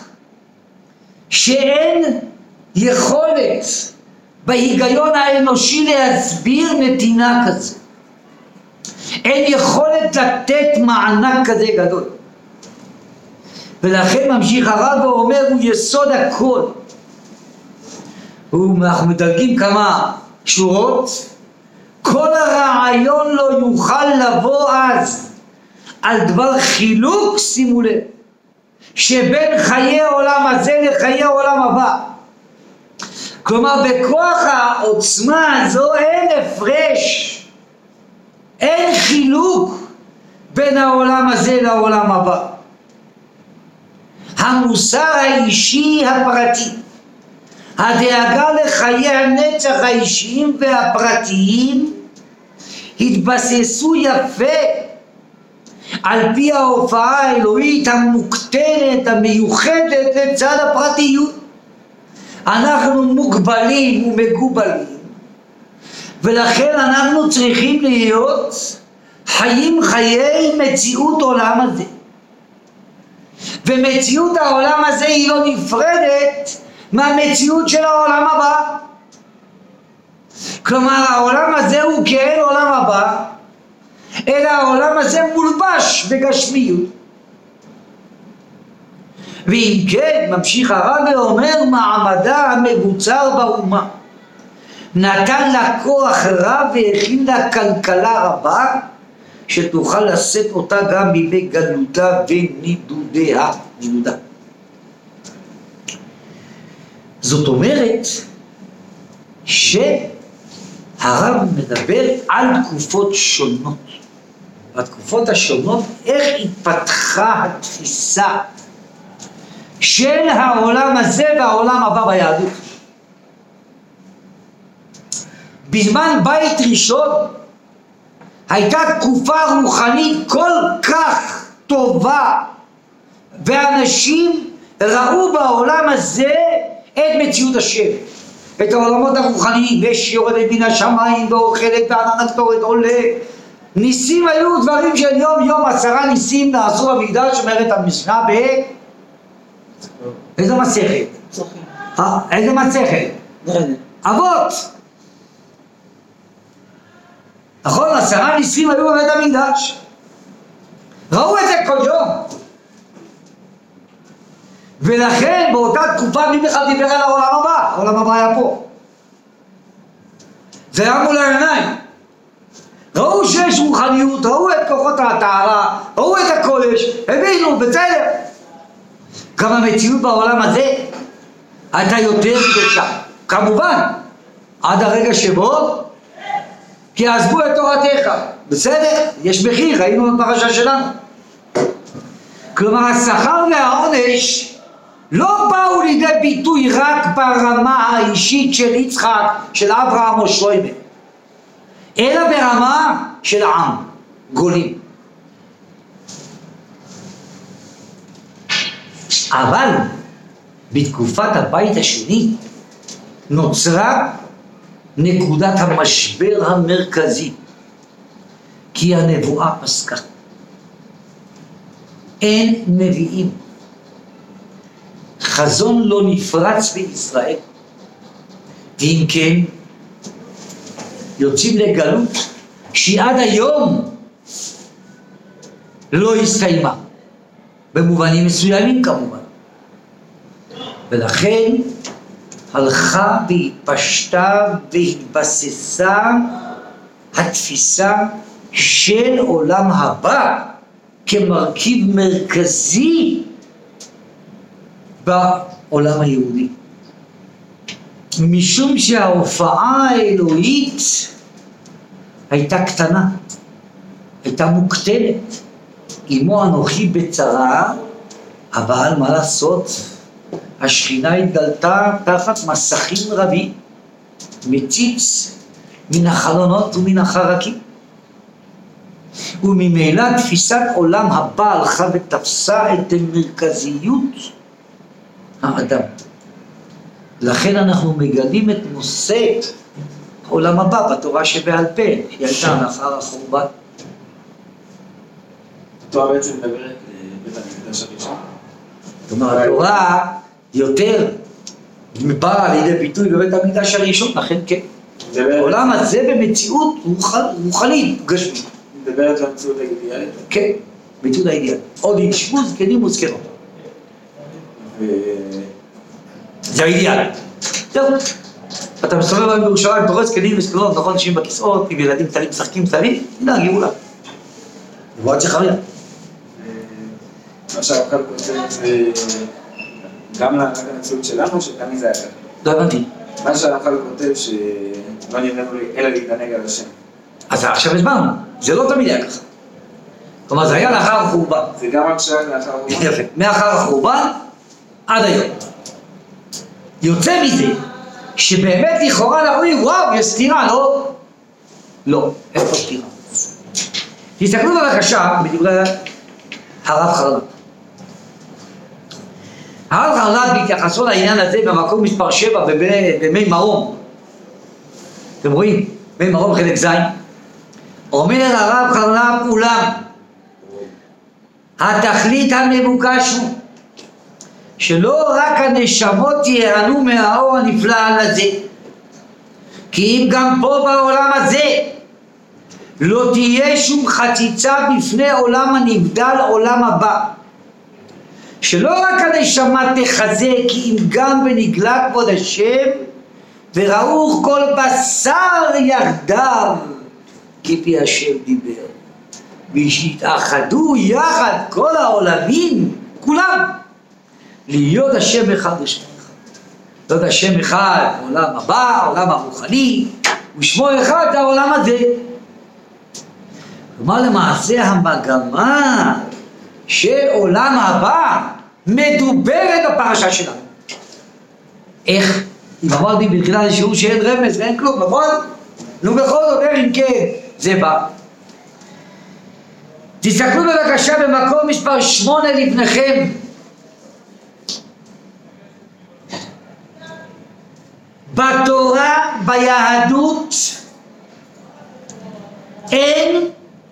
שאין יכולת בהיגיון האנושי להסביר נתינה כזה. אין יכולת לתת מענק כזה גדול. ולכן ממשיך הרב ואומר, הוא יסוד הכל. אנחנו מדלגים כמה שורות. כל הרעיון לא יוכל לבוא אז על דבר חילוק, שימו לב, שבין חיי העולם הזה לחיי העולם הבא. כלומר, בכוח העוצמה הזו אין הפרש, אין חילוק בין העולם הזה לעולם הבא. המוסר האישי הפרטי, הדאגה לחיי הנצח האישיים והפרטיים, התבססו יפה על פי ההופעה האלוהית המוקטנת, המיוחדת לצד הפרטיות. אנחנו מוגבלים ומגובלים, ולכן אנחנו צריכים להיות חיים חיי מציאות עולם הזה. ומציאות העולם הזה היא לא נפרדת מהמציאות של העולם הבא. כלומר, העולם הזה הוא כאין עולם הבא, אלא העולם הזה מולבש בגשמיות. ואם כן, ממשיך הרב ואומר, מעמדה המבוצר באומה נתן לה כוח רב והכין לה כלכלה רבה, שתוכל לשאת אותה גם בימי גלותה ונידודיה. נידודה. זאת אומרת שהרב מדבר על תקופות שונות. בתקופות השונות איך התפתחה התפיסה של העולם הזה והעולם הבא ביהדות. בזמן בית ראשון הייתה תקופה רוחנית כל כך טובה, ואנשים ראו בעולם הזה את מציאות השם, את העולמות הרוחניים, ויש יורדת מן השמיים ואוכלת וענן הקטורת עולה. ניסים היו דברים של יום יום, 10 ניסים נעשו במקדש, אומרת המשנה איזו מסכת? איזה מסכת? אבות. נכון, 10 ניסים היו בבית המקדש. ראו את זה כל יום. ולכן באותה תקופה מי בכלל דיבר על העולם הבא? העולם הבא היה פה. זה היה מול העיניים. ראו שיש רוחניות, ראו את כוחות הטהרה, ראו את הקודש, הבינו, בסדר. גם המציאות בעולם הזה הייתה יותר קדושה. כמובן, עד הרגע שבו כי עזבו את תורתך. בסדר? יש מחיר, ראינו בפרשה שלנו. כלומר, השכר והעונש לא באו לידי ביטוי רק ברמה האישית של יצחק, של אברהם או שלמה, אלא ברמה של העם, גולים. אבל בתקופת הבית השני נוצרה נקודת המשבר המרכזי, כי הנבואה פסקה. אין נביאים. חזון לא נפרץ בישראל. ואם כן, יוצאים לגלות שהיא עד היום לא הסתיימה. במובנים מסוימים כמובן. ולכן הלכה והתפשטה והתבססה התפיסה של עולם הבא כמרכיב מרכזי בעולם היהודי. משום שההופעה האלוהית הייתה קטנה, הייתה מוקטנת. אמו אנוכי בצרה, אבל מה לעשות? השכינה התגלתה תחת מסכים רבים, מציץ מן החלונות ומן החרקים. וממילא תפיסת עולם הבא הלכה ותפסה את מרכזיות האדם. לכן אנחנו מגלים את נושא העולם הבא בתורה שבעל פה, היא הייתה לאחר החורבן. התורה בעצם מדברת לבית המקדש הראשון. זאת אומרת, התורה יותר באה לידי ביטוי בבית המקדש הראשון, לכן כן. העולם הזה במציאות רוחנית, גשמית. מדברת על המציאות האידיאלית? כן, מציאות האידיאלית. עוד ישבו זקנים וזקנות. זה האידיאל. זהו. אתה מסתובב היום בירושלים, אתה רואה זקנים וזקנות, נכון, אנשים בכיסאות, עם ילדים קטנים משחקים קטנים, הנה הגאולה. נבואת זכריה. מה שהרמח"ל כותב גם למציאות שלנו, שתמיד זה היה ככה. לא הבנתי. מה שהרמח"ל כותב שלא נראינו אלא להתענג על השם. אז עכשיו הסברנו, זה לא תמיד היה ככה. כלומר, זה היה לאחר החורבן. זה גם רק שרק לאחר החורבן. יפה. מאחר החורבן עד היום. יוצא מזה שבאמת לכאורה נראוי, וואו, יש סתירה, לא? לא, אין פה סתירה. תסתכלו בבקשה בדברי הרב חרל"פ. הרב חרל"פ בהתייחסו לעניין הזה במקום מספר 7 במי מרום. אתם רואים? מי מרום חלק ז'. אומר הרב חרל"פ אולם, התכלית המבוקש הוא שלא רק הנשמות ייהנו מהאור הנפלא הזה, כי אם גם פה בעולם הזה לא תהיה שום חציצה בפני עולם הנבדל עולם הבא, שלא רק הנשמה תחזק, כי אם גם בנגלה כבוד השם וראו כל בשר יחדיו כפי השם דיבר, ושיתאחדו יחד כל העולמים כולם להיות השם אחד ושם אחד. להיות השם אחד העולם הבא, העולם הרוחני, ושמו אחד העולם הזה. כלומר למעשה המגמה של עולם הבא מדוברת בפרשה שלנו. איך? אם אמרתי בתחילת השיעור שאין רמז ואין כלום, נכון? נו בכל זאת, אם כן, זה בא. תסתכלו בבקשה במקום מספר 8 לפניכם. בתורה, ביהדות, אין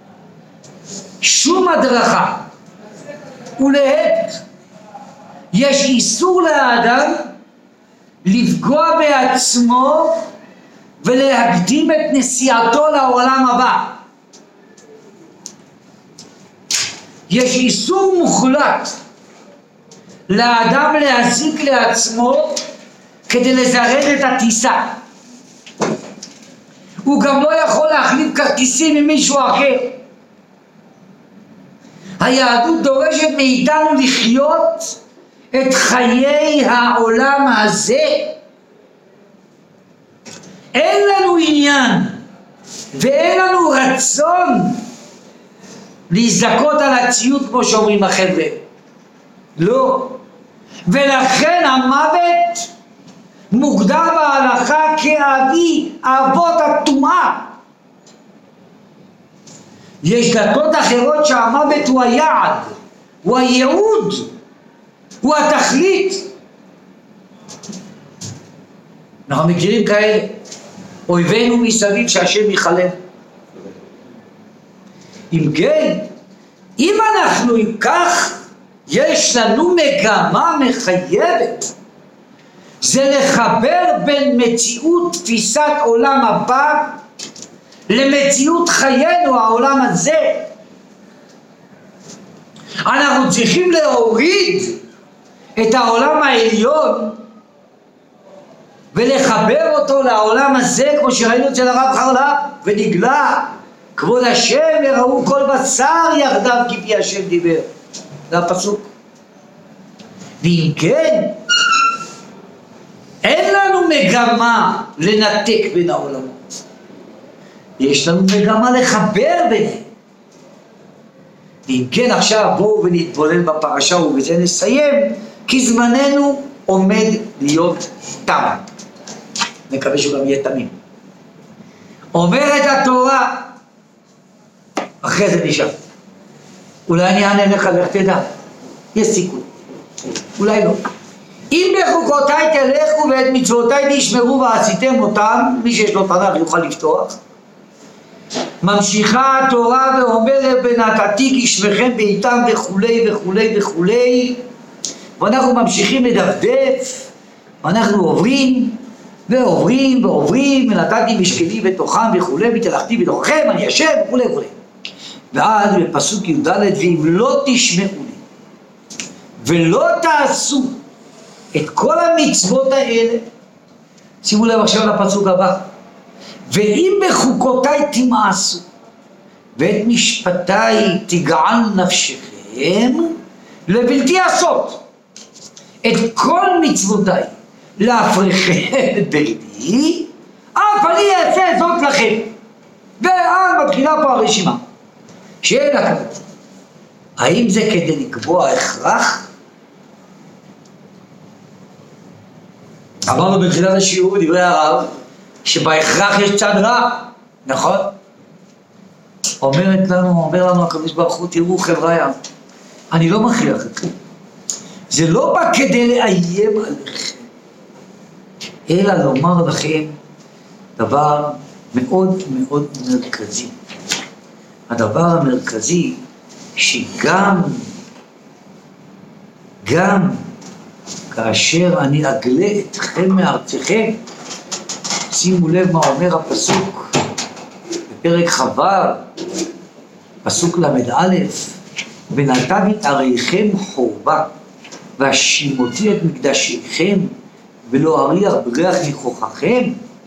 שום הדרכה, ולהפך, יש איסור לאדם לפגוע בעצמו ולהקדים את נסיעתו לעולם הבא. יש איסור מוחלט לאדם להזיק לעצמו כדי לזרז את הטיסה. הוא גם לא יכול להחליף כרטיסים עם מישהו אחר. היהדות דורשת מאיתנו לחיות את חיי העולם הזה. אין לנו עניין ואין לנו רצון להזדכות על הציוד כמו שאומרים החבר'ה. לא. ולכן המוות מוגדר בהלכה כאבי אבות הטומאה. יש דתות אחרות שהמוות הוא היעד, הוא הייעוד, הוא התכלית. אנחנו מכירים כאלה, אויבינו מסביב שהשם יחלם. אם כן, אם אנחנו אם כך, יש לנו מגמה מחייבת, זה לחבר בין מציאות תפיסת עולם הבא למציאות חיינו העולם הזה. אנחנו צריכים להוריד את העולם העליון ולחבר אותו לעולם הזה, כמו שראינו אצל הרב חרל"פ, ונגלה כבוד השם וראו כל בשר יחדיו כפי השם דיבר. זה הפסוק. ואם כן, אין לנו מגמה לנתק בין העולמות, יש לנו מגמה לחבר ביניהם. ואם כן, עכשיו בואו ונתבונן בפרשה ובזה נסיים, כי זמננו עומד להיות תם. מקווה שהוא גם יהיה תמים. אומרת התורה, אחרי זה נשאר. אולי אני אענה לך, לך תדע. יש סיכוי. אולי לא. אם בחוקותיי תלכו ואת מצוותיי תשמרו ועשיתם אותם, מי שיש לו תנ"ך יוכל לפתוח. ממשיכה התורה ואומרת ונתתי כשמכם בעיתם וכולי וכולי וכולי, ואנחנו ממשיכים לדפדף, ואנחנו עוברים ועוברים ועוברים, ונתתי משכני בתוכם וכולי, ותלכתי בתוככם, אני אשב וכולי וכולי. ועד בפסוק י"ד, ואם לא תשמעו לי ולא תעשו את כל המצוות האלה, שימו לב עכשיו לפסוק הבא, ואם בחוקותיי תמאסו ואת משפטיי תגעל נפשכם לבלתי עשות את כל מצוותיי להפריכם את בריתי, אף אני אעשה זאת לכם. ואז מתחילה פה הרשימה. שאלה כזאת, האם זה כדי לקבוע הכרח? אמרנו בתחילת השיעור בדברי הרב שבהכרח יש צד רע, נכון? אומר לנו הקדוש ברוך הוא, תראו חבריה, אני לא מכריח אתכם. זה לא בא כדי לאיים עליכם, אלא לומר לכם דבר מאוד מאוד מרכזי. הדבר המרכזי שגם כאשר אני אגלה אתכם מארצכם, שימו לב מה אומר הפסוק בפרק חו' פסוק ל"א, ונתתי עריכם חורבה והשימותי את מקדשיכם ולא אריח בריח ניחוחכם,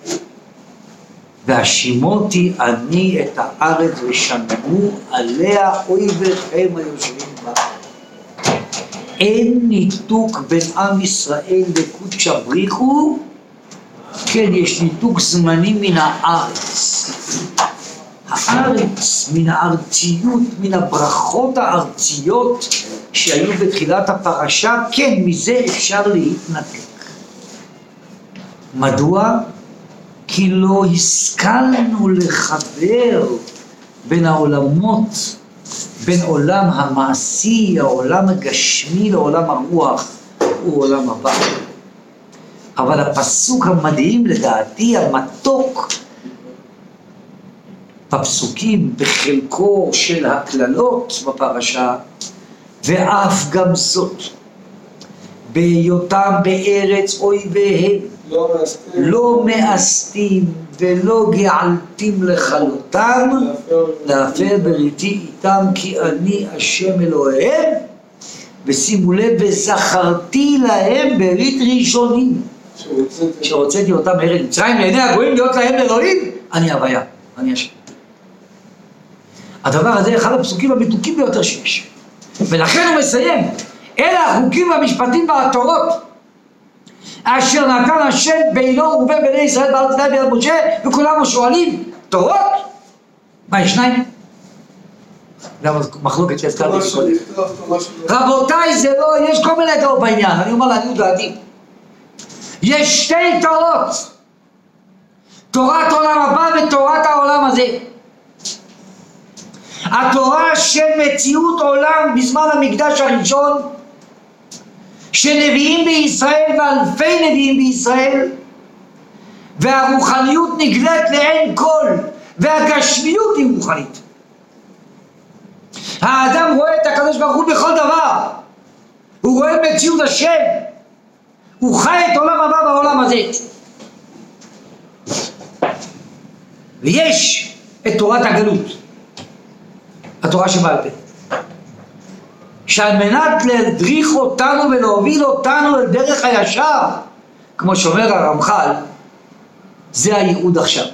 והשימותי אני את הארץ ושמעו עליה אויביכם היושבים בה. אין ניתוק בין עם ישראל לקודש הבריחו, כן, יש ניתוק זמני מן הארץ. הארץ, מן הארציות, מן הברכות הארציות שהיו בתחילת הפרשה, כן, מזה אפשר להתנתק. מדוע? כי לא השכלנו לחבר בין העולמות, בין עולם המעשי, העולם הגשמי לעולם הרוח, הוא עולם הבא. אבל הפסוק המדהים לדעתי, המתוק, בפסוקים בחלקו של הכללות בפרשה, ואף גם זאת, בהיותם בארץ אויביהם, לא מאסתים ולא געלתים לכלותם, להפר בריתי איתם כי אני השם אלוהיהם, ושימו לב, וזכרתי להם ברית ראשונים, שהוצאתי אותם מארץ מצרים לעיני הגויים להיות להם אלוהים, אני הוויה, אני השם. הדבר הזה אחד הפסוקים המתוקים ביותר שיש, ולכן הוא מסיים, אלה החוקים והמשפטים והתורות אשר נתן השם בינו ובין בני ישראל בארץ סיני ביד משה, וכולם שואלים, תורות? מה, יש שניים? למה מחלוקת שהזכרתי קודם? רבותיי, זה לא, יש כל מיני דעות בעניין, אני אומר לעניות דעתי. יש שתי תורות, תורת עולם הבא ותורת העולם הזה. התורה של מציאות עולם בזמן המקדש הראשון, שנביאים בישראל ואלפי נביאים בישראל, והרוחניות נגלית לעין כל, והגשמיות היא רוחנית. האדם רואה את הקדוש ברוך הוא בכל דבר, הוא רואה מציאות השם, הוא חי את עולם הבא בעולם הזה. ויש את תורת הגלות, התורה שבעל פה, שעל מנת להדריך אותנו ולהוביל אותנו לדרך הישר, כמו שאומר הרמח"ל, זה הייעוד עכשיו.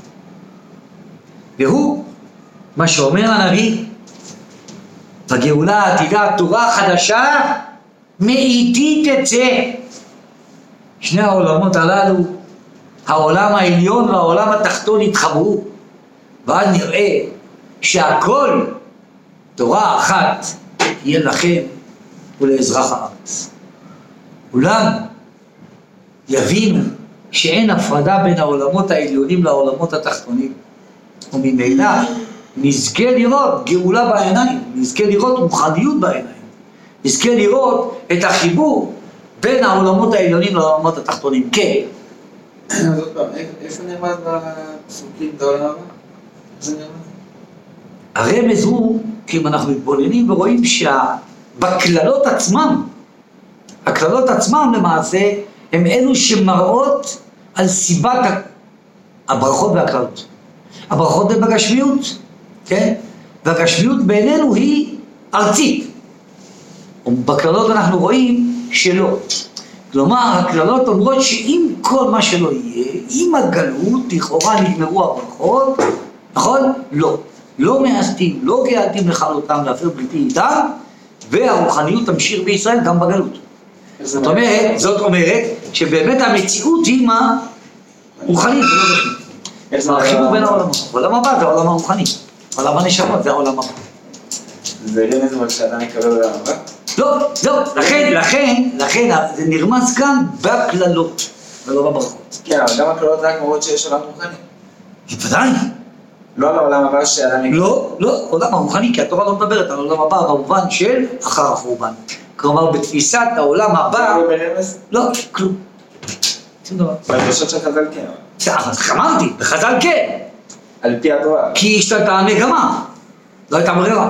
והוא מה שאומר הנביא, בגאולה העתידה תורה חדשה מאיתי תצא. שני העולמות הללו, העולם העליון והעולם התחתון התחברו, ואז נראה שהכל תורה אחת תהיה לכם ולאזרח הארץ. אולם יבינו שאין הפרדה בין העולמות העליונים לעולמות התחתונים, וממילא נזכה לראות גאולה בעיניים, נזכה לראות רוחניות בעיניים, נזכה לראות את החיבור בין העולמות העליונים לעולמות התחתונים. כן. אז עוד פעם, איפה נאמר בפסוקים את העולם הבא? איך זה נאמר? הרמז הוא, כי אם אנחנו מתבוננים ורואים שבקללות עצמם, הקללות עצמם למעשה, הם אלו שמראות על סיבת הברכות והקללות. הברכות הן בגשמיות, כן? והגשמיות בינינו היא ארצית. ובקללות אנחנו רואים שלא. כלומר, הקללות אומרות שאם כל מה שלא יהיה, עם הגלות, לכאורה נגמרו הברכות, נכון? לא. לא מאסתים, לא גאלתים לכלותם, להפר בלתי איתם, והרוחניות תמשיך בישראל גם בגלות. זאת אומרת שבאמת המציאות היא מה? רוחנית ולא גשמית. החיבור בין העולמות. העולם הבא זה העולם הרוחני. העולם הנשמות זה העולם הבא. זה רמז אבל שאדם יקבל עולם הבא? לא, לכן זה נרמז כאן בקללות ולא בברכות. כן, אבל גם הקללות רק מורות שיש עולם רוחני. בוודאי. לא על העולם הבא שאדם יקבל. לא, עולם הרוחני, כי התורה לא מדברת על העולם הבא במובן של אחר החורבן. כלומר, בתפיסת העולם הבא... לא ברמז? לא, כלום. שום דבר. בדרשות של חז"ל כן. אז אמרתי, בחז"ל כן. על פי התורה. כי השתלטה המגמה. לא הייתה ברירה.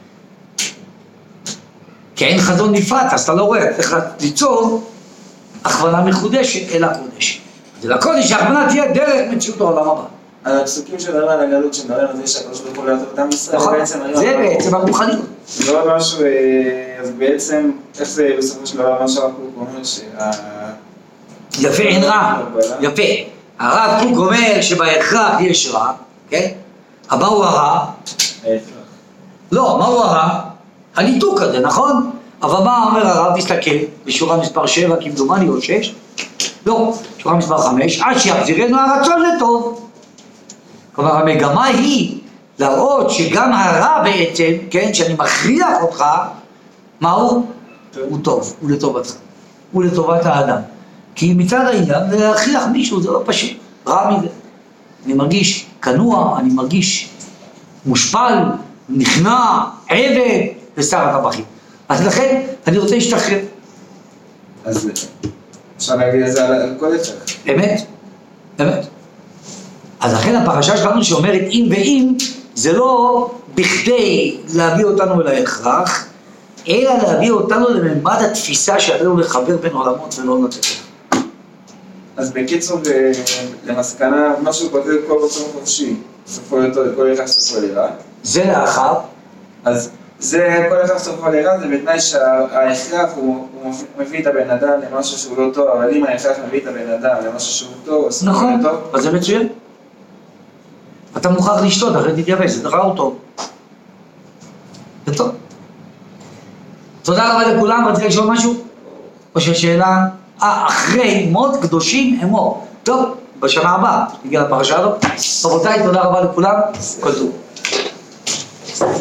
כי אין חזון נפרט, אז אתה לא רואה, צריך ליצור הכוונה מחודשת אל הקודש. ולקודש ההכוונה תהיה דרך מציאות העולם הבא. על הפסוקים שמדברים על הגלות, שמדברים על זה שהקדוש ברוך הוא לעשות אותם ישראל, זה בעצם הרוחניות. זה לא משהו, אז בעצם, איך זה בסופו של דבר מה שהרב קוק אומר יפה, אין רע, יפה. הרב קוק אומר שבהכרח יש רע, כן? אבל מהו הרע? לא, מהו הרע? הניתוק הזה, נכון? אבל מה אומר הרב? תסתכל, בשורה מספר 7, כמדומני או 6, לא, שורה מספר 5, עד שיחזירנו הרצון לטוב. כלומר, המגמה היא להראות שגם הרע בעצם, כן, שאני מכריח אותך, מהו? הוא טוב, הוא לטובתך, הוא לטובת האדם. כי מצד העניין, להכריח מישהו זה לא פשוט, רע מזה. אני מרגיש כנוע, אני מרגיש מושפל, נכנע, עבד, ושר הטבחים. אז לכן, אני רוצה להשתחרר. אז אפשר להגיד את זה על כל אפשר. אמת, אמת. אז לכן הפרשה שלנו שאומרת אם ואם, זה לא בכדי להביא אותנו אל ההכרח, אלא להביא אותנו לממד התפיסה שעלינו לחבר בין עולמות ולא לתת. אז בקיצור, למסקנה, משהו כותב כל רצון חופשי, סופו לטוב, כל אחד סופו לרע. זה לאחר. אז זה, כל אחד סופו לרע, זה בתנאי שההכרח הוא מביא את הבן אדם למשהו שהוא לא טוב, אבל אם ההכרח מביא את הבן אדם למשהו שהוא טוב, אז סופו נכון, לטוב. אז זה מצוין. אתה מוכרח לשתות, אחרי תתייבש, זה דבר הוא טוב. זה טוב. תודה רבה לכולם, רציתי לשאול משהו? או ששאלה, אחרי מות קדושים אמור. טוב, בשנה הבאה, נגיע לפרשה הזאת. רבותיי, תודה רבה לכולם, כל טוב.